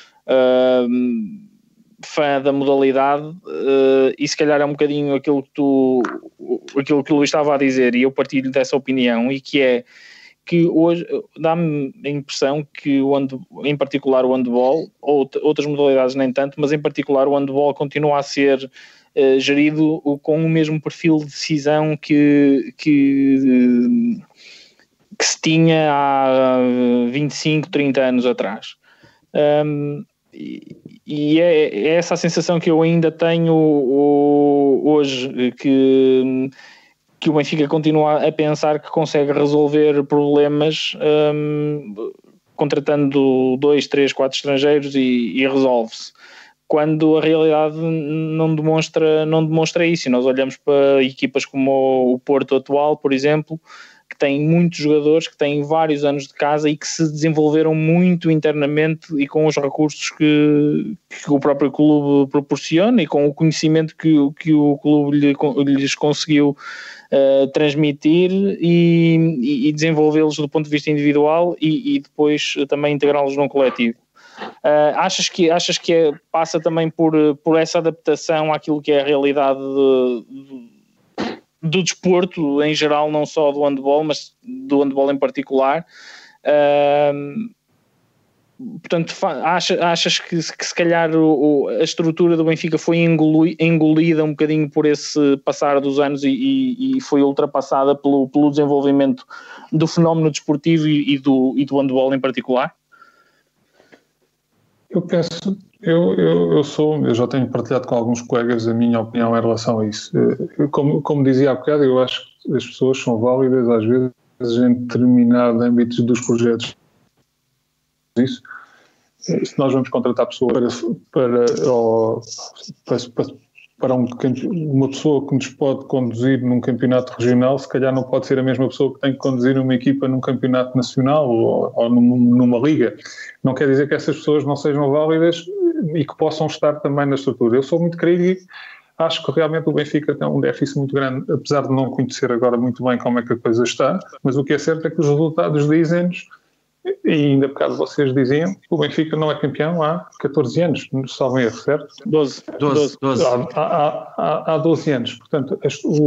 fã da modalidade, e se calhar é um bocadinho aquilo que o Luís estava a dizer, e eu partilho dessa opinião, e que é que hoje dá-me a impressão que em particular o handball, ou outras modalidades nem tanto, mas em particular o handball continua a ser gerido com o mesmo perfil de decisão que se tinha há 25, 30 anos atrás. E é essa a sensação que eu ainda tenho hoje, que o Benfica continua a pensar que consegue resolver problemas contratando 2, 3, 4 estrangeiros e resolve-se, quando a realidade não demonstra isso. E nós olhamos para equipas como o Porto atual, por exemplo, que tem muitos jogadores que têm vários anos de casa e que se desenvolveram muito internamente e com os recursos que o próprio clube proporciona e com o conhecimento que o clube lhes conseguiu transmitir e desenvolvê-los do ponto de vista individual e depois também integrá-los num coletivo. Achas que passa também por essa adaptação àquilo que é a realidade do desporto em geral, não só do handball, mas do handball em particular? Portanto, achas que se calhar a estrutura do Benfica foi engolida um bocadinho por esse passar dos anos e foi ultrapassada pelo desenvolvimento do fenómeno desportivo e do handball em particular? Eu penso, eu já tenho partilhado com alguns colegas a minha opinião em relação a isso. Como dizia há bocado, eu acho que as pessoas são válidas às vezes em determinados âmbitos dos projetos. Isso. Se nós vamos contratar pessoas para uma pessoa que nos pode conduzir num campeonato regional, se calhar não pode ser a mesma pessoa que tem que conduzir uma equipa num campeonato nacional ou numa liga. Não quer dizer que essas pessoas não sejam válidas e que possam estar também na estrutura. Eu sou muito crítico, acho que realmente o Benfica tem um déficit muito grande, apesar de não conhecer agora muito bem como é que a coisa está, mas o que é certo é que os resultados dizem-nos, e ainda por causa vocês diziam, o Benfica não é campeão há 14 anos, salvo erro, certo? 12. Há 12 anos. Portanto,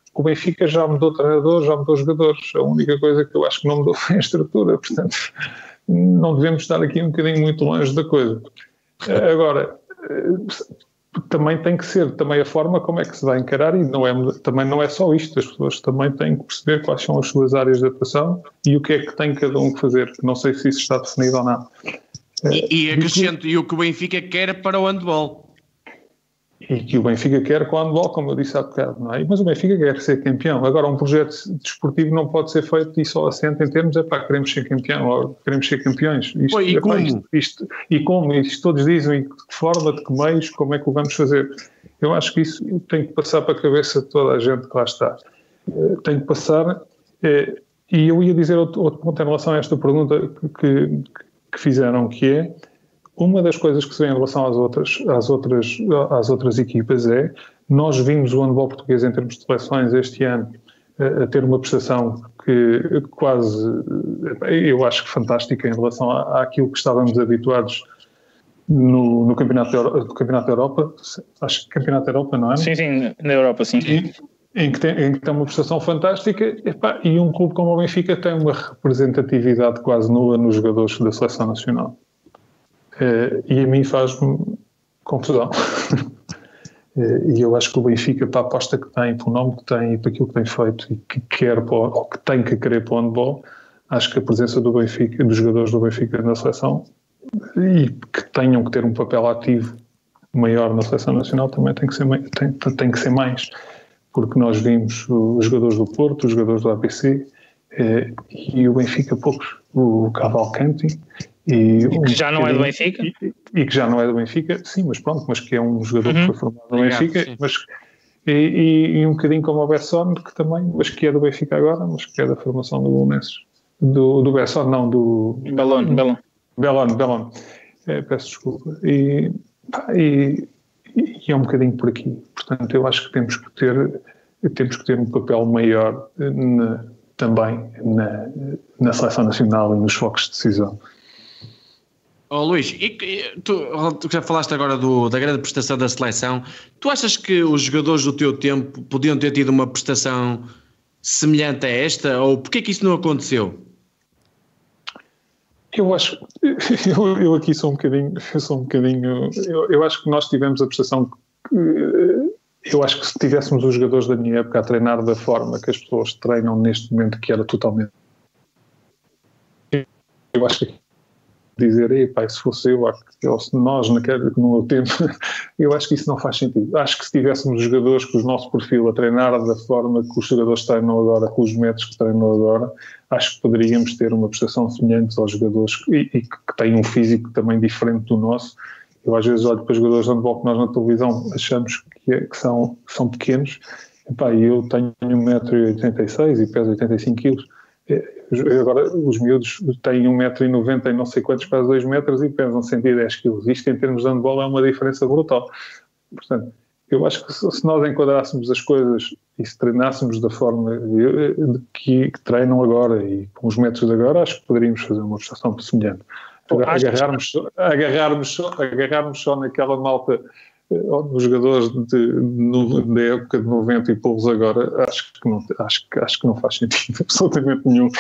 O Benfica já mudou treinador, já mudou jogadores. A única coisa que eu acho que não mudou foi a estrutura. Portanto, não devemos estar aqui um bocadinho muito longe da coisa. Agora, também tem que ser também a forma como é que se vai encarar, e também não é só isto. As pessoas também têm que perceber quais são as suas áreas de atuação e o que é que tem cada um que fazer. Não sei se isso está definido ou não. E acrescento, e o que o Benfica quer para o handball. E que o Benfica quer com o handball, como eu disse há bocado, não é? Mas o Benfica quer ser campeão. Agora, um projeto desportivo não pode ser feito e só assenta em termos, queremos ser campeão, ou queremos ser campeões. E como? Isto todos dizem, e de que forma, de que meios, como é que o vamos fazer? Eu acho que isso tem que passar para a cabeça de toda a gente que lá está. Tem que passar, e eu ia dizer outro ponto em relação a esta pergunta que fizeram, que é, uma das coisas que se vê em relação às outras equipas é, nós vimos o handball português em termos de seleções este ano a ter uma prestação que quase, eu acho que fantástica em relação àquilo que estávamos habituados no Campeonato da Europa. Acho que Campeonato da Europa, não é? Sim, na Europa, sim. Em que tem uma prestação fantástica, e um clube como o Benfica tem uma representatividade quase nula nos jogadores da seleção nacional. E a mim faz-me confusão. E eu acho que o Benfica, para a aposta que tem, para o nome que tem e para aquilo que tem feito e que quer, ou que tem que querer para o handball, acho que a presença do Benfica, dos jogadores do Benfica na seleção, e que tenham que ter um papel ativo maior na seleção nacional, também tem que ser mais. Porque nós vimos os jogadores do Porto, os jogadores do ABC, e o Benfica poucos, o Cavalcanti, e que já não é do Benfica? E que já não é do Benfica, sim, mas pronto, mas que é um jogador que foi formado no Benfica, e um bocadinho como o Besson, que também, mas que é do Benfica agora, mas que é da formação do Belenenses. Do Besson, não, do... Belon. Peço desculpa. E é um bocadinho por aqui. Portanto, eu acho que temos que ter um papel maior também na seleção nacional e nos focos de decisão. Luís, tu já falaste agora da grande prestação da seleção. Tu achas que os jogadores do teu tempo podiam ter tido uma prestação semelhante a esta? Ou porquê que isso não aconteceu? Eu acho, eu aqui sou um bocadinho, eu acho que nós tivemos a prestação, eu acho que se tivéssemos os jogadores da minha época a treinar da forma que as pessoas treinam neste momento, que era totalmente, eu acho que dizer, se fosse eu, ou se nós no meu tempo, eu acho que isso não faz sentido. Acho que se tivéssemos jogadores com o nosso perfil a treinar da forma que os jogadores treinam agora, com os métodos que treinam agora, acho que poderíamos ter uma prestação semelhante aos jogadores e que têm um físico também diferente do nosso. Eu às vezes olho para os jogadores de handball que nós na televisão achamos que são pequenos, e eu tenho 1,86m e peso 85 kg. Agora os miúdos têm 1,90m e não sei quantos, quase 2 metros e pesam 110 kg. Isto em termos de handball é uma diferença brutal. Portanto, eu acho que se nós enquadrássemos as coisas e se treinássemos da forma que treinam agora e com os métodos de agora, acho que poderíamos fazer uma prestação semelhante. Agarrarmos só naquela malta, os jogadores da época de 90 e poucos agora, acho que não faz sentido absolutamente nenhum.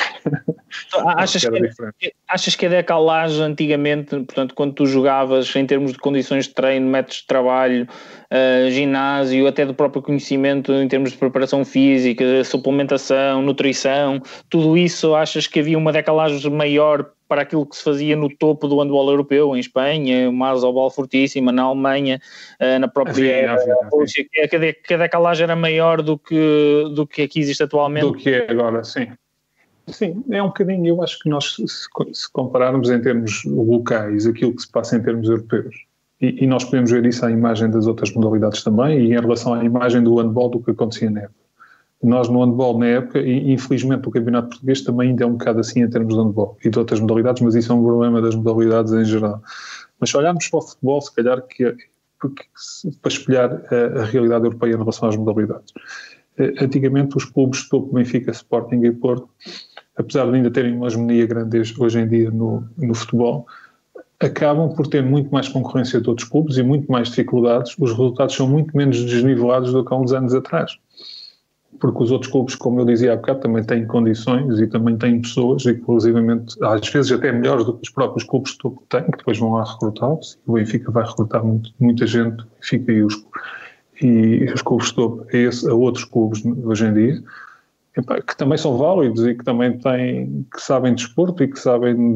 Achas que a decalagem antigamente, portanto, quando tu jogavas em termos de condições de treino, métodos de trabalho, ginásio, até do próprio conhecimento em termos de preparação física, suplementação, nutrição, tudo isso, achas que havia uma decalagem maior para aquilo que se fazia no topo do handball europeu, em Espanha, uma Asobal fortíssima, na Alemanha, na própria Rússia, que a decalagem era maior do que aqui existe atualmente? Do que é agora, sim. Sim, é um bocadinho, eu acho que nós, se compararmos em termos locais aquilo que se passa em termos europeus, e nós podemos ver isso à imagem das outras modalidades também, e em relação à imagem do handball do que acontecia na época. Nós no handball na época, e infelizmente o campeonato português também ainda é um bocado assim em termos de handball e de outras modalidades, mas isso é um problema das modalidades em geral. Mas se olharmos para o futebol, se calhar para espelhar a realidade europeia em relação às modalidades. Antigamente os clubes de topo, Benfica, Sporting e Porto, apesar de ainda terem uma hegemonia grande hoje em dia no futebol, acabam por ter muito mais concorrência de outros clubes e muito mais dificuldades. Os resultados são muito menos desnivelados do que há uns anos atrás. porque os outros clubes, como eu dizia há bocado, também têm condições e também têm pessoas, inclusivamente, às vezes até melhores do que os próprios clubes que têm, que depois vão lá recrutá-los. O Benfica vai recrutar muita gente, o Benfica e os clubes de topo a outros clubes hoje em dia, que também são válidos e que também que sabem de desporto e que sabem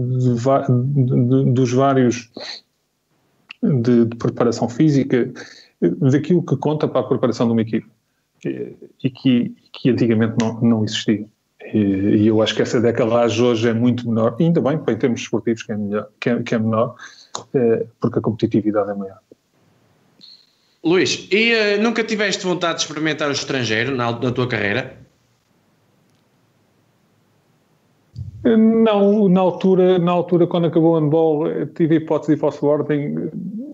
dos vários de preparação física, daquilo que conta para a preparação de uma equipe e que antigamente não existia. E eu acho que essa decalagem hoje é muito menor, e ainda bem, em termos esportivos, que é menor, porque a competitividade é maior. Luís, e nunca tiveste vontade de experimentar o estrangeiro na tua carreira? Não, na altura quando acabou o handball, tive a hipótese de ir para o Sporting,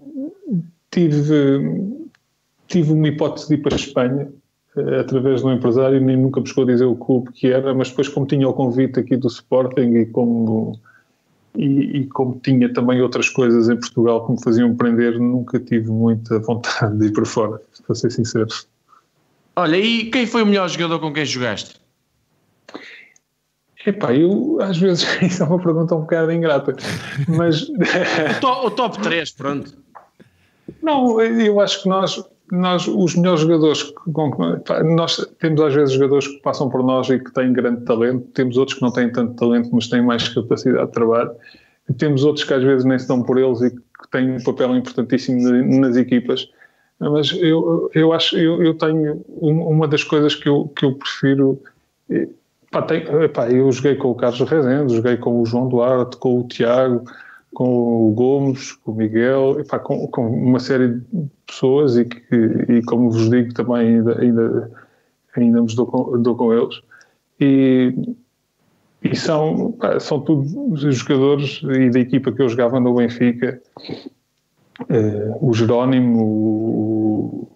tive uma hipótese de ir para a Espanha, através de um empresário, nem nunca buscou dizer o clube que era, mas depois, como tinha o convite aqui do Sporting e como tinha também outras coisas em Portugal que me faziam prender, nunca tive muita vontade de ir para fora, para ser sincero. Olha, e quem foi o melhor jogador com quem jogaste? Epá, eu às vezes, isso é uma pergunta um bocado ingrata, mas... o top 3, pronto. Não, eu acho que nós os melhores jogadores, nós temos às vezes jogadores que passam por nós e que têm grande talento, temos outros que não têm tanto talento, mas têm mais capacidade de trabalho, e temos outros que às vezes nem se dão por eles e que têm um papel importantíssimo nas equipas, mas eu acho, eu tenho uma das coisas que eu prefiro... eu joguei com o Carlos Rezende, joguei com o João Duarte, com o Tiago, com o Gomes, com o Miguel, com uma série de pessoas e como vos digo, também ainda me dou com eles. E são todos os jogadores e da equipa que eu jogava no Benfica, o Jerónimo,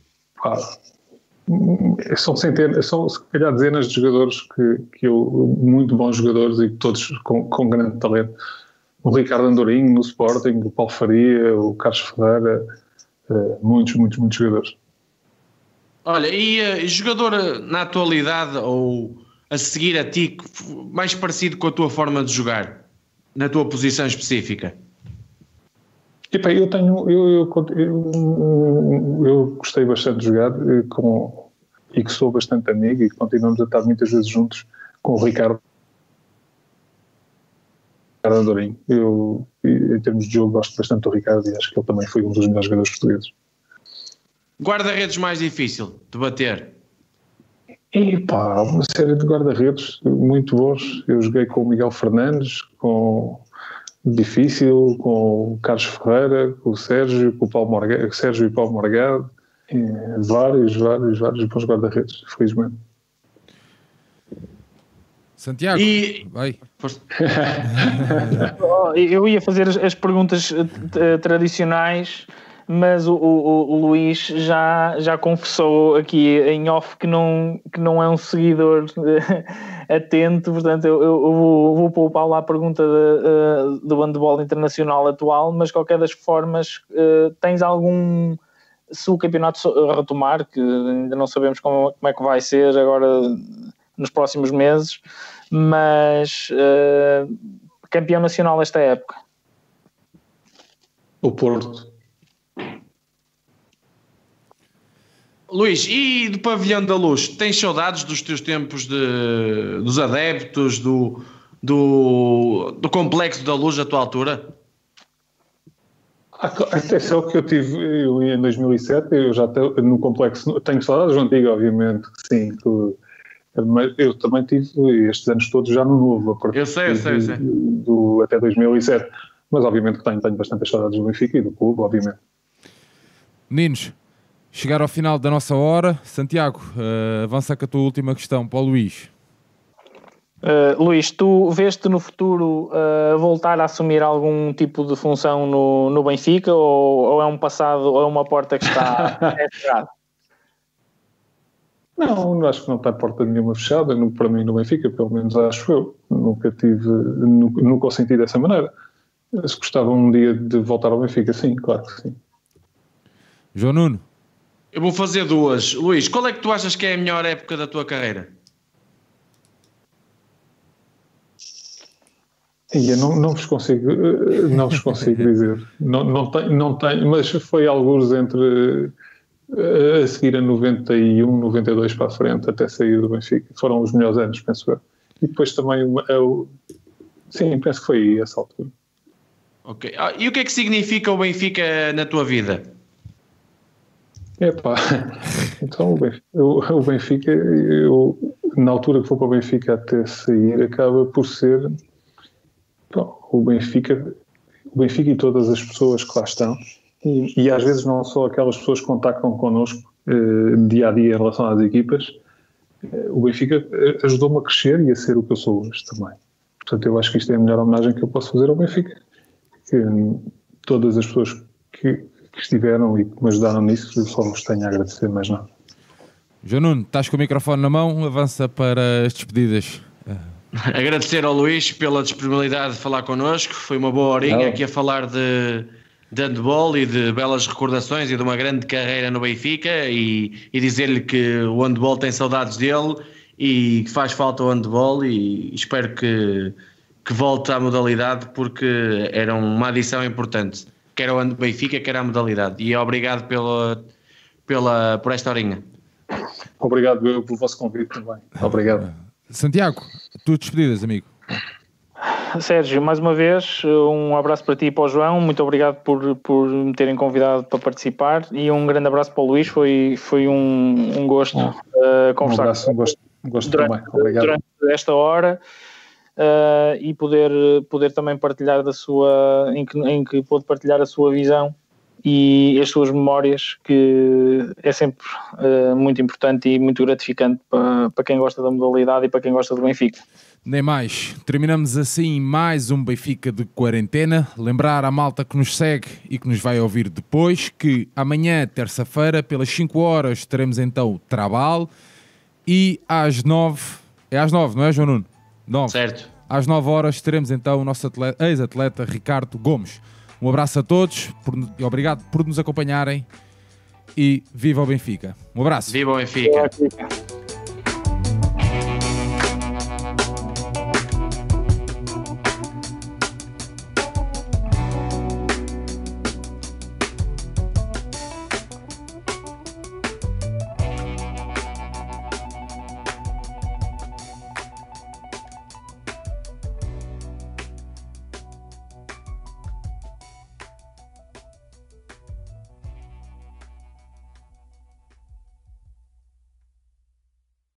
são centenas, são se calhar dezenas de jogadores que muito bons jogadores e todos com grande talento. O Ricardo Andorinho no Sporting, o Paulo Faria, o Carlos Ferreira, muitos jogadores. Olha, e jogador na atualidade ou a seguir a ti, mais parecido com a tua forma de jogar, na tua posição específica? Eu gostei bastante de jogar e que sou bastante amigo e continuamos a estar muitas vezes juntos com o Ricardo Andorinho. Eu, em termos de jogo, gosto bastante do Ricardo e acho que ele também foi um dos melhores jogadores portugueses. Guarda-redes mais difícil de bater? Uma série de guarda-redes muito bons. Eu joguei com o Miguel Fernandes, com Difícil, com o Carlos Ferreira, com o Sérgio, com o Paulo Morgado, Sérgio e Paulo Morgado, vários bons guarda-redes, felizmente. Santiago, vai. Eu ia fazer as perguntas tradicionais, mas o Luís já confessou aqui em off que não é um seguidor atento, portanto eu vou poupar lá a pergunta do handball internacional atual, mas de qualquer das formas, tens algum, se o campeonato retomar, que ainda não sabemos como é que vai ser agora nos próximos meses, mas campeão nacional esta época? O Porto. Luís, e do Pavilhão da Luz, tens saudades dos teus tempos dos adeptos, do Complexo da Luz à tua altura? Atenção que eu tive em 2007, eu já no Complexo, tenho saudades do antigo, obviamente, sim, mas eu também tive estes anos todos já no novo, a partir eu sei. até 2007, mas obviamente que tenho bastantes saudades do Benfica e do clube, obviamente. Meninos, chegar ao final da nossa hora. Santiago, avança com a tua última questão para o Luís. Luís, tu vês-te no futuro voltar a assumir algum tipo de função no Benfica ou é um passado, ou é uma porta que está fechada? Não, acho que não está porta nenhuma fechada, para mim no Benfica, pelo menos acho eu. Nunca o senti dessa maneira. Se gostava um dia de voltar ao Benfica, sim, claro que sim. João Nuno? Eu vou fazer duas. Luís, qual é que tu achas que é a melhor época da tua carreira? Eu não vos consigo dizer. Não tenho, mas foi alguns entre a seguir a 91, 92 para a frente, até sair do Benfica. Foram os melhores anos, penso eu. E depois também, sim, penso que foi essa altura. Ok. E o que é que significa o Benfica na tua vida? Epá, então o Benfica, na altura que for para o Benfica até sair, acaba por ser o Benfica e todas as pessoas que lá estão, e às vezes não só aquelas pessoas que contactam connosco dia a dia em relação às equipas. O Benfica ajudou-me a crescer e a ser o que eu sou hoje também. Portanto, eu acho que isto é a melhor homenagem que eu posso fazer ao Benfica. Que todas as pessoas que estiveram e que me ajudaram nisso, eu só vos tenho a agradecer, mais nada. João Nuno, estás com o microfone na mão, avança para as despedidas. Agradecer ao Luís pela disponibilidade de falar connosco. Foi uma boa horinha aqui a falar de handball e de belas recordações e de uma grande carreira no Benfica, e dizer-lhe que o handball tem saudades dele e que faz falta o handball, e espero que volte à modalidade, porque era uma adição importante, quer ao Benfica, quer à modalidade. E obrigado por esta horinha. Obrigado pelo vosso convite também. Obrigado. Santiago, tu despedidas, amigo. Sérgio, mais uma vez, um abraço para ti e para o João. Muito obrigado por me terem convidado para participar, e um grande abraço para o Luís. Foi um gosto conversar. Um abraço, um gosto também. Obrigado. Durante esta hora. E poder também partilhar em que pôde partilhar a sua visão e as suas memórias, que é sempre muito importante e muito gratificante para quem gosta da modalidade e para quem gosta do Benfica. Nem mais. Terminamos assim mais um Benfica de quarentena. Lembrar à malta que nos segue e que nos vai ouvir depois que amanhã, terça-feira, pelas 5 horas, teremos então Trabal, e às 9... É às 9, não é, João Nuno? 9. Certo. Às 9 horas teremos então o nosso ex-atleta Ricardo Gomes. Um abraço a todos e obrigado por nos acompanharem, e viva o Benfica. Um abraço. Viva o Benfica.